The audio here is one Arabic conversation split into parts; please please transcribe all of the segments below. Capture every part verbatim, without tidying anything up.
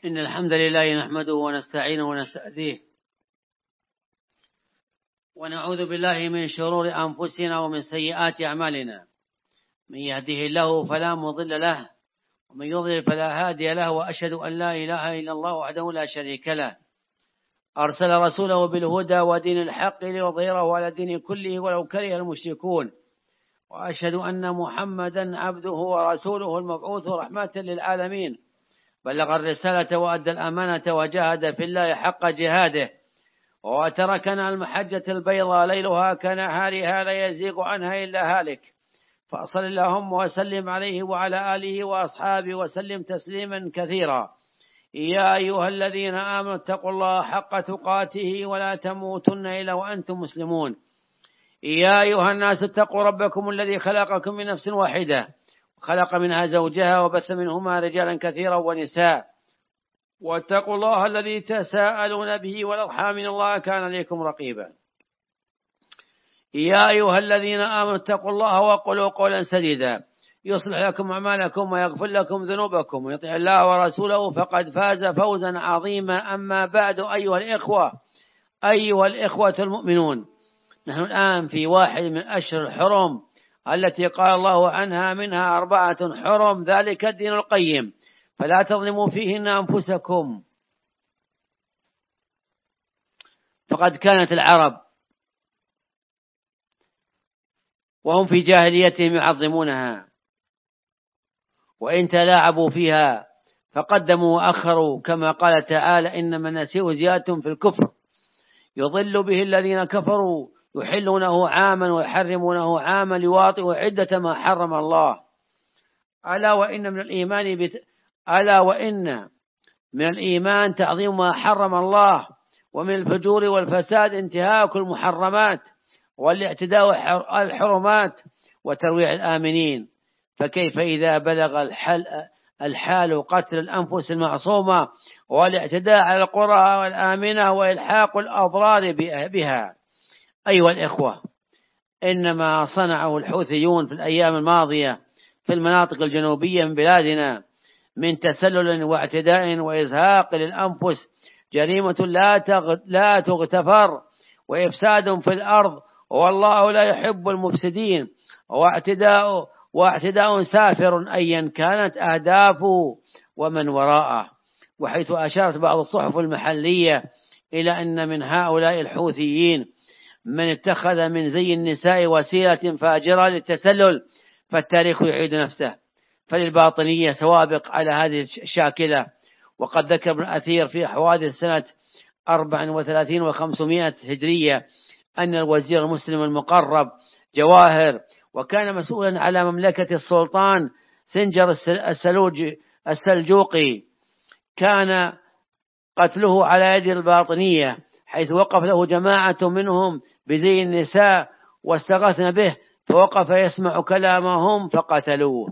إن الحمد لله نحمده ونستعينه ونستهديه ونعوذ بالله من شرور أنفسنا ومن سيئات أعمالنا. من يهده الله فلا مضل له ومن يضلل فلا هادي له، وأشهد أن لا إله إلا الله وحده لا شريك له، أرسل رسوله بالهدى ودين الحق ليظهره على الدين كله ولو كره المشركون. وأشهد أن محمدا عبده ورسوله المبعوث رحمة للعالمين، بلغ الرسالة وأدى الأمانة وجاهد في الله حق جهاده، وتركنا المحجة البيضاء ليلها كنهارها لا يزيغ عنها إلا هالك. فأصل اللهم وسلم عليه وعلى آله وأصحابه وسلم تسليما كثيرا. يا أيها الذين آمنوا اتقوا الله حق تقاته ولا تموتن إلا وأنتم مسلمون. يا أيها الناس اتقوا ربكم الذي خلقكم من نفس واحدة وخلق منها زوجها وبث منهما رجالا كثيرا ونساء، واتقوا الله الذي تساءلون به والأرحام إن الله كان عليكم رقيبا. يا أيها الذين آمنوا اتقوا الله وقولوا قولا سديدا يصلح لكم أعمالكم ويغفر لكم ذنوبكم، ويطع الله ورسوله فقد فاز فوزا عظيما. أما بعد، أيها الإخوة أيها الإخوة المؤمنون، نحن الآن في واحد من أشهر الحرم التي قال الله عنها منها أربعة حرم ذلك الدين القيم فلا تظلموا فيهن أنفسكم. فقد كانت العرب وهم في جاهليتهم يعظمونها، وإن تلاعبوا فيها فقدموا وأخروا، كما قال تعالى: إنما النسيء زيادة في الكفر يضل به الذين كفروا يحلونه عاما ويحرمونه عاما ليواطئوا عدة ما حرم الله. ألا وإن من الإيمان بت... ألا وإن من الإيمان تعظيم ما حرم الله، ومن الفجور والفساد انتهاك المحرمات والاعتداء الحرمات وترويع الآمنين. فكيف إذا بلغ الحل الحال قتل الأنفس المعصومة والاعتداء على القرى والآمنة وإلحاق الأضرار بها؟ أيها الإخوة، إنما صنعه الحوثيون في الأيام الماضية في المناطق الجنوبية من بلادنا من تسلل واعتداء وإزهاق للأنفس جريمة لا تغتفر، وإفساد في الأرض، والله لا يحب المفسدين، واعتداء واعتداء سافر أيا كانت أهدافه ومن وراءه. وحيث أشارت بعض الصحف المحلية إلى أن من هؤلاء الحوثيين من اتخذ من زي النساء وسيلة فاجرة للتسلل، فالتاريخ يعيد نفسه. فللباطنية سوابق على هذه الشاكلة. وقد ذكر ابن أثير في حوادث سنة أربع وثلاثين وخمسمائة هجرية أن الوزير المسلم المقرب جواهر، وكان مسؤولا على مملكة السلطان سنجر السلجوقي، كان قتله على يد الباطنية، حيث وقف له جماعة منهم بزي النساء واستغاثنا به، فوقف يسمع كلامهم فقتلوه.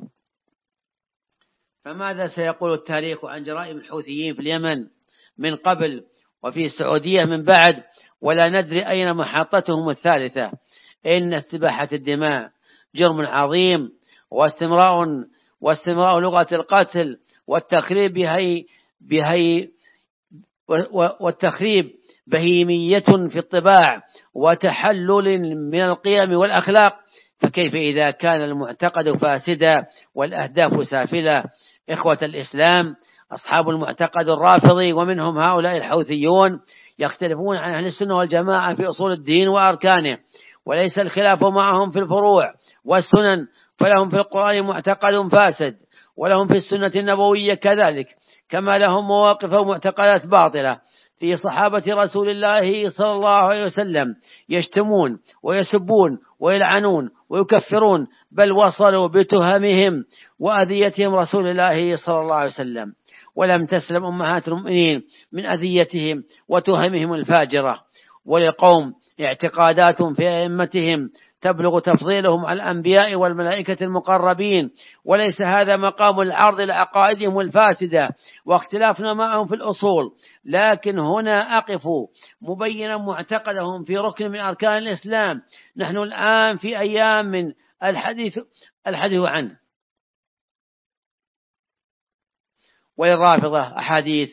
فماذا سيقول التاريخ عن جرائم الحوثيين في اليمن من قبل وفي السعودية من بعد؟ ولا ندري أين محطتهم الثالثة. إن استباحة الدماء جرم عظيم، واستمراء واستمراء لغة القتل والتخريب بهي بهي والتخريب بهيمية في الطباع وتحلل من القيم والأخلاق. فكيف إذا كان المعتقد فاسدا والأهداف سافلة؟ إخوة الإسلام، أصحاب المعتقد الرافضي ومنهم هؤلاء الحوثيون يختلفون عن أهل السنة والجماعة في أصول الدين وأركانه، وليس الخلاف معهم في الفروع والسنن، فلهم في القرآن معتقد فاسد، ولهم في السنة النبوية كذلك، كما لهم مواقف ومعتقدات باطلة في صحابة رسول الله صلى الله عليه وسلم، يشتمون ويسبون ويلعنون ويكفرون، بل وصلوا بتهمهم وأذيتهم رسول الله صلى الله عليه وسلم. ولم تسلم أمهات المؤمنين من أذيتهم وتهمهم الفاجرة. ولقوم اعتقادات في أئمتهم تبلغ تفضيلهم على الأنبياء والملائكة المقربين، وليس هذا مقام العرض لعقائدهم الفاسدة واختلافنا معهم في الأصول، لكن هنا أقف مبينا معتقدهم في ركن من أركان الإسلام نحن الآن في أيام من الحديث الحديث عنه. وللرافضة أحاديث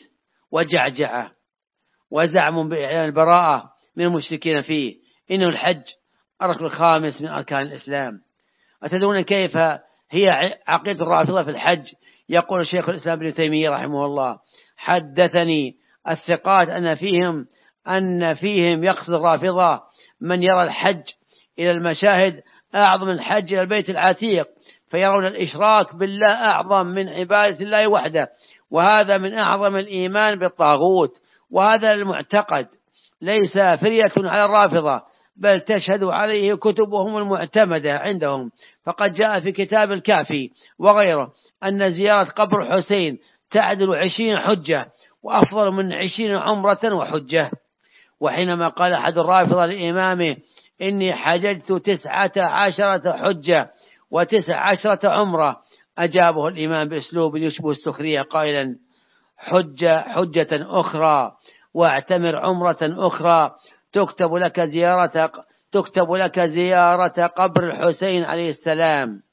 وجعجعة وزعم بإعلان البراءة من المشركين فيه. إنه الحج الركن الخامس من أركان الإسلام. أتدرون كيف هي عقيدة الرافضة في الحج؟ يقول الشيخ الإسلام ابن تيمية رحمه الله: حدثني الثقات أن فيهم أن فيهم يقصد الرافضة من يرى الحج إلى المشاهد أعظم الحج إلى البيت العتيق، فيرون الإشراك بالله أعظم من عبادة الله وحده، وهذا من أعظم الإيمان بالطاغوت. وهذا المعتقد ليس فرية على الرافضة، بل تشهد عليه كتبهم المعتمدة عندهم. فقد جاء في كتاب الكافي وغيره أن زيارة قبر الحسين تعدل عشرين حجة، وأفضل من عشرين عمرة وحجة. وحينما قال أحد الرافضة لإمامه: إني حججت تسعة عشرة حجة وتسع عشرة عمرة، أجابه الإمام بأسلوب يشبه السخرية قائلا: حجة حجة أخرى واعتمر عمرة أخرى، تكتب لك زيارة تكتب لك زيارة قبر الحسين عليه السلام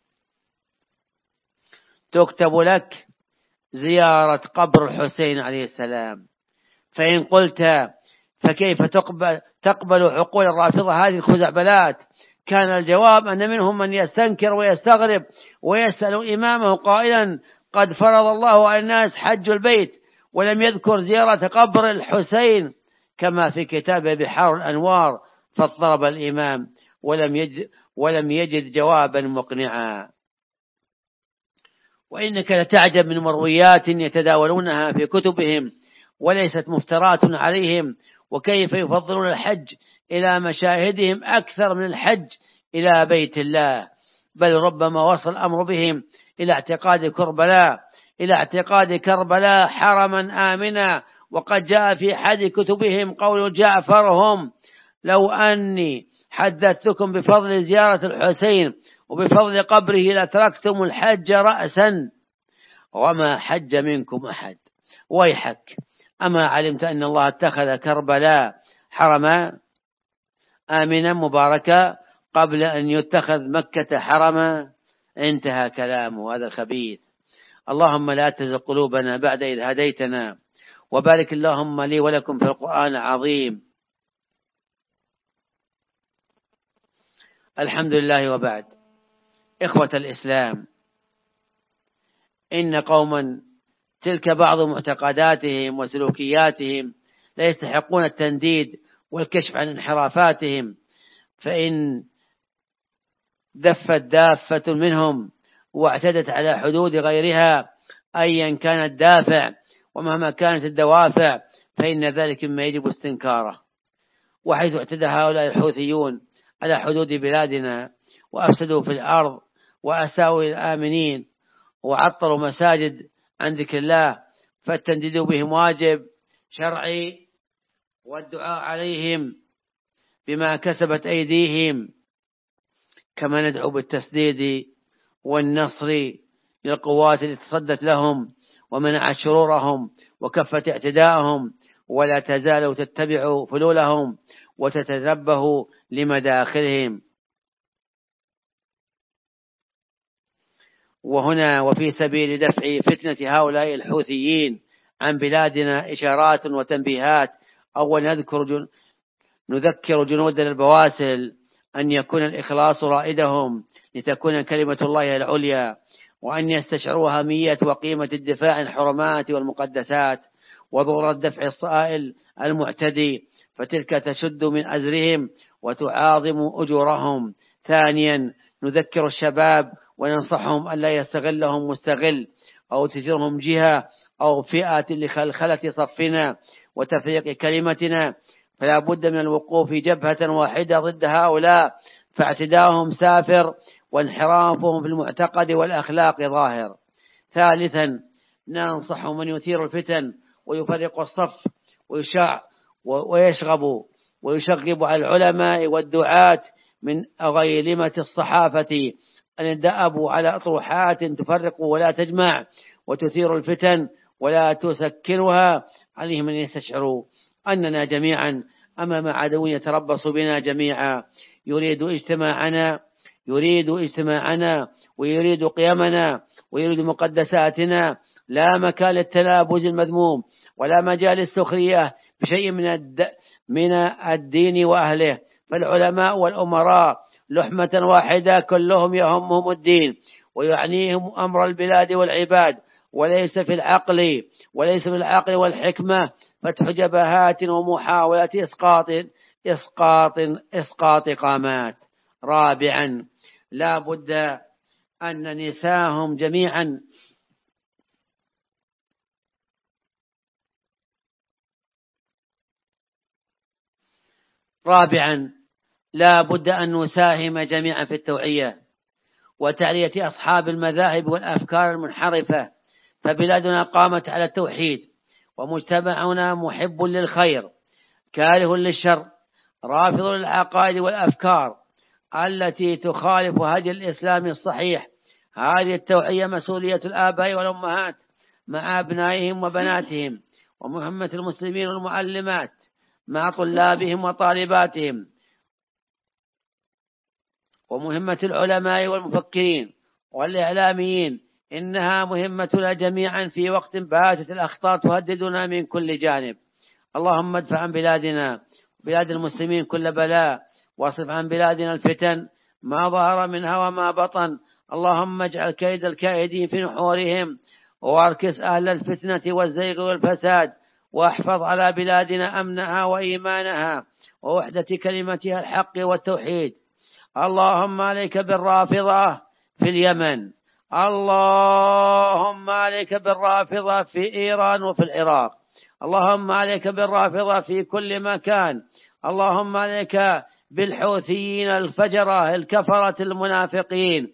تكتب لك زيارة قبر الحسين عليه السلام. فإن قلت فكيف تقبل, تقبل عقول الرافضة هذه الخزعبلات؟ كان الجواب أن منهم من يستنكر ويستغرب ويسأل إمامه قائلا: قد فرض الله على الناس حج البيت ولم يذكر زيارة قبر الحسين، كما في كتاب بحار الأنوار. فاضطرب الإمام ولم يجد, ولم يجد جوابا مقنعا. وإنك لتعجب من مرويات يتداولونها في كتبهم وليست مفترات عليهم، وكيف يفضلون الحج إلى مشاهدهم أكثر من الحج إلى بيت الله، بل ربما وصل الأمر بهم إلى اعتقاد كربلاء إلى اعتقاد كربلاء حرما آمنا. وقد جاء في أحد كتبهم قول جعفر هم: لو أني حدثتكم بفضل زيارة الحسين وبفضل قبره لتركتم الحج رأسا وما حج منكم أحد. ويحك، أما علمت أن الله اتخذ كربلاء حرما آمنا مباركا قبل أن يتخذ مكة حرما؟ انتهى كلامه هذا الخبيث. اللهم لا تزغ قلوبنا بعد إذ هديتنا، وبارك اللهم لي ولكم في القرآن العظيم. الحمد لله، وبعد. إخوة الإسلام، إن قوما تلك بعض معتقداتهم وسلوكياتهم لا يستحقون التنديد والكشف عن انحرافاتهم، فإن دفت دافة منهم واعتدت على حدود غيرها أيا كان الدافع ومهما كانت الدوافع، فإن ذلك مما يجب استنكاره. وحيث اعتدى هؤلاء الحوثيون على حدود بلادنا وأفسدوا في الأرض وأساءوا الآمنين وعطلوا مساجد عن ذكر الله، فالتنديد بهم واجب شرعي، والدعاء عليهم بما كسبت أيديهم، كما ندعو بالتسديد والنصر للقوات التي تصدت لهم ومنعت شرورهم وكفت اعتداءهم، ولا تزال تتبع فلولهم وتتنبه لمداخلهم. وهنا وفي سبيل دفع فتنة هؤلاء الحوثيين عن بلادنا إشارات وتنبيهات. أول نذكر جن... نذكر جنودنا البواسل أن يكون الإخلاص رائدهم لتكون كلمة الله العليا، وأن يستشعروا أهمية وقيمة الدفاع عن الحرمات والمقدسات وضرورة دفع الصائل المعتدي، فتلك تشد من أزرهم وتعاظم أجورهم. ثانيا نذكر الشباب وننصحهم ألا يستغلهم مستغل أو تثيرهم جهة أو فئة لخلخلة صفنا وتفريق كلمتنا، فلا بد من الوقوف جبهة واحدة ضد هؤلاء، فاعتداؤهم سافر وانحرافهم في المعتقد والأخلاق ظاهر. ثالثا ننصح من يثير الفتن ويفرق الصف ويشع ويشغب ويشغب على العلماء والدعاة من أغيلمة الصحافة أن يدأبوا على أطروحات تفرق ولا تجمع وتثير الفتن ولا تسكنها. عليهم أن يستشعروا أننا جميعا أمام عدو يتربص بنا جميعا، يريد اجتماعنا يريد اجتماعنا ويريد قيمنا ويريد مقدساتنا، لا مكان للتلابز المذموم ولا مجال للسخرية بشيء من الدين وأهله، فالعلماء والأمراء لحمة واحدة كلهم يهمهم الدين ويعنيهم أمر البلاد والعباد، وليس في العقل وليس في العقل والحكمة فتح جبهات ومحاولة إسقاط إسقاط إسقاط قامات. رابعا، لا بد أن نساهم جميعا رابعا لا بد أن نساهم جميعا في التوعية وتعلية أصحاب المذاهب والأفكار المنحرفة، فبلادنا قامت على التوحيد، ومجتمعنا محب للخير كاره للشر رافض للعقائد والأفكار التي تخالف هدي الإسلام الصحيح. هذه التوعية مسؤولية الآباء والأمهات مع أبنائهم وبناتهم، ومهمة المسلمين والمعلمات مع طلابهم وطالباتهم، ومهمة العلماء والمفكرين والإعلاميين. إنها مهمتنا جميعا في وقت باتت الأخطار تهددنا من كل جانب. اللهم ادفع عن بلادنا بلاد المسلمين كل بلاء، واصرف عن بلادنا الفتن ما ظهر منها وما بطن. اللهم اجعل كيد الكائدين في نحورهم، واركس أهل الفتنة والزيغ والفساد، واحفظ على بلادنا أمنها وإيمانها ووحدة كلمتها الحق والتوحيد. اللهم عليك بالرافضة في اليمن، اللهم عليك بالرافضة في إيران وفي العراق، اللهم عليك بالرافضة في كل مكان، اللهم عليك بالحوثيين الفجرة الكفرة المنافقين،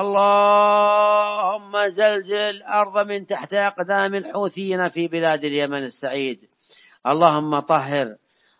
اللهم زلزل الأرض من تحت أقدام الحوثيين في بلاد اليمن السعيد. اللهم طهر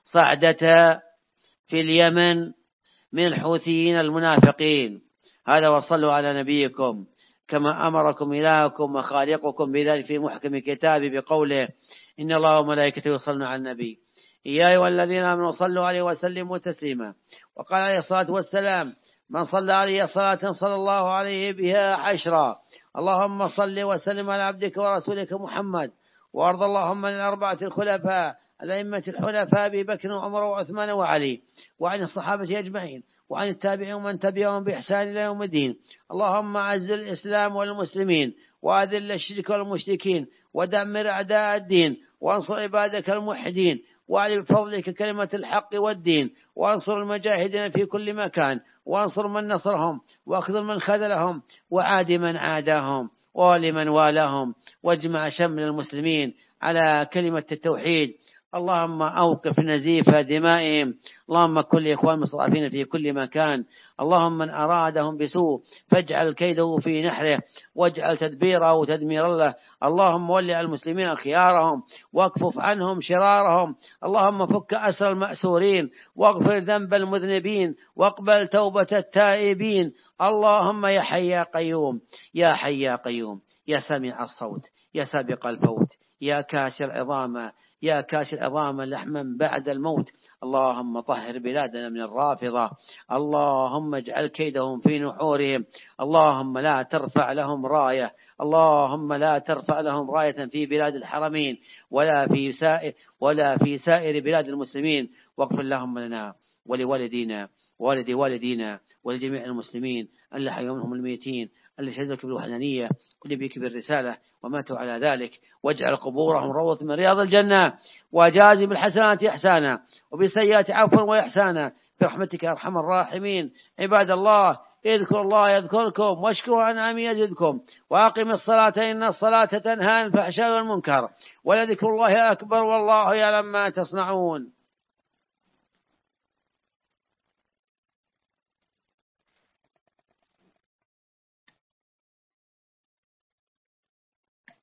صعدة في اليمن من الحوثيين المنافقين. هذا، وصلوا على نبيكم كما أمركم إلهكم وخالقكم بذلك في محكم كتابه بقوله: إن الله وملائكته يصلون على النبي يا أيها الذين آمنوا صلوا عليه وسلموا تسليما. وقال عليه الصلاة والسلام: من صلى عليه صلاة صلى الله عليه بها عشرا. اللهم صل وسلم على عبدك ورسولك محمد، وارض اللهم عن الأربعة الخلفاء الأئمة الحنفاء أبي بكر وعمر وعثمان وعلي، وعن الصحابة أجمعين، وعن التابعين ومن تبعهم بإحسان إلى يوم الدين. اللهم أعز الإسلام والمسلمين، وأذل الشرك والمشركين، ودمر أعداء الدين، وانصر عبادك الموحدين، وأعلي بفضلك كلمة الحق والدين، وانصر المجاهدين في كل مكان، وانصر من نصرهم، واخذل من خذلهم، وعاد من عاداهم، ولمن والاهم، واجمع شمل المسلمين على كلمة التوحيد. اللهم أوقف نزيف دمائهم، اللهم كل إخوان المستضعفين في كل مكان، اللهم من أرادهم بسوء فاجعل كيده في نحره، واجعل تدبيره تدميرا له. اللهم ولي المسلمين خيارهم، واكفف عنهم شرارهم. اللهم فك أسر المأسورين، واغفر ذنب المذنبين، واقبل توبة التائبين. اللهم يا حي يا قيوم، يا حي يا قيوم، يا سميع الصوت، يا سابق الفوت، يا كاسر عظاما، يا كاسر عظاما لحما بعد الموت. اللهم طهر بلادنا من الرافضة، اللهم اجعل كيدهم في نحورهم، اللهم لا ترفع لهم راية، اللهم لا ترفع لهم راية في بلاد الحرمين ولا في سائر ولا في سائر بلاد المسلمين. واغفر اللهم لنا ولوالدينا والد والدينا ولجميع المسلمين الذين منهم الميتين الذين شهدوا بالوحدانية ولبيك بالرسالة وماتوا على ذلك، واجعل قبورهم روضة من رياض الجنة، وجازي بالحسنات إحسانا وبالسيئات عفوا وإحسانا برحمتك يا أرحم الراحمين. عباد الله، اذكروا الله يذكركم، واشكروا عن نعمه يزدكم، وأقم الصلاة إن الصلاة تنهى عن الفحشاء والمنكر، ولذكر الله أكبر، والله يعلم ما تصنعون.